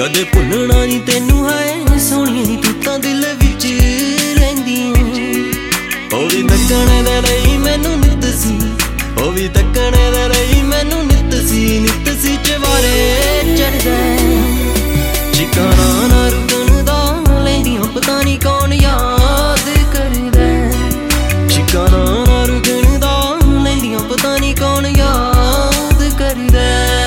कदे भुलना नी तेनू है सोहणिए नी तू तां दिल विच रहिंदी ओ वी तकणे दे लई मैनू नित सी ओ वी तकणे दे लई मैनू नित सी चवारे चढ़दा ठिकाना ना रुकण दा लैंदियां पता नी कौन याद करदा ठिकाना ना रुकण दा लैंदियां पता नी कौन याद करदा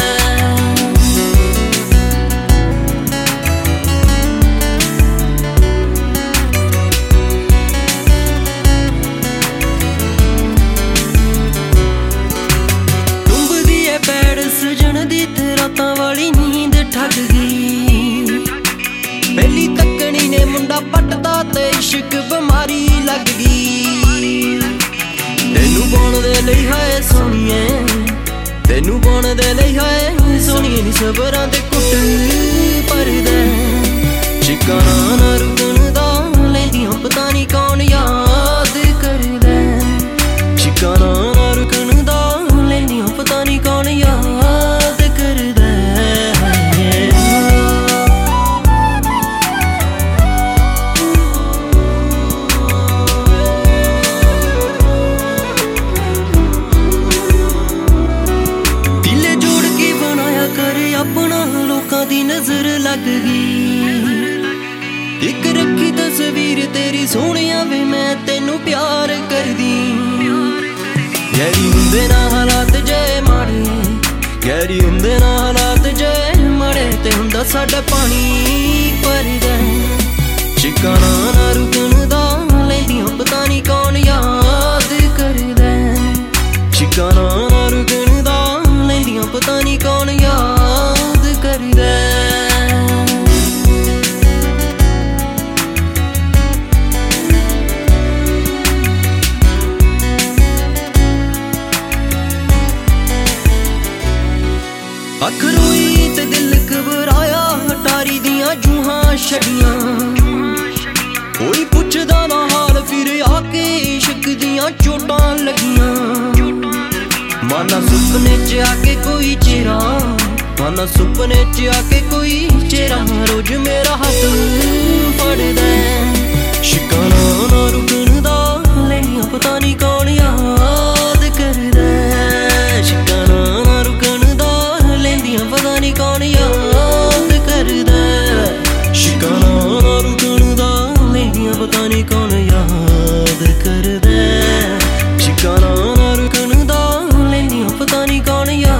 रातां वाली नींद ठग गई पहली तकनी ने मुंडा पटदा ते इश्क बीमारी लग गई तेनू पाउण दे लई हाय सोहणिए तेनू पाउण दे लई हाय सोहणिए नी सबरां दे कुट भरदा ठिकाना ना रुकण दा लैंदियां पता नी कौन याद करदा ठिकाना ना रुकण दा लैंदियां पता नी कौन याद दी नजर लग गई एक रखी तस्वीर तेरी सोहणिया वे मैं तेनू प्यार करदी गहरी हुंदे ना हालात जय माड़े गहरी हुंदे ना हालात जय माड़े ते हुंदा साडा पानी भरदा ठिकाना ना रुकण दा लैंदियां पता नी कौन याद करदा ठिकाना ना रुकण दा लैंदियां पता नी कौन याद करदा अख रोई ते दिल घबराया अटारी दियां जूहां छड़ियां कोई पुछदा ना हाल फिर आके इश्क दियां चोटां लगियां माना सुपने च आके कोई चेहरा माना सुपने च आके कोई चेहरा रोज मेरा हाथ फड़दा ठिकाना ना रुकण दा लैंदियां पता नी कौन याद करदा ठिकाना ना रुकण दा लैंदियां पता नी कौन याद करदा ठिकाना ना रुकण दा लैंदियां पता नी कौन याद करदा ठिकाना ना रुकण दा लैंदियां पता नी कौन याद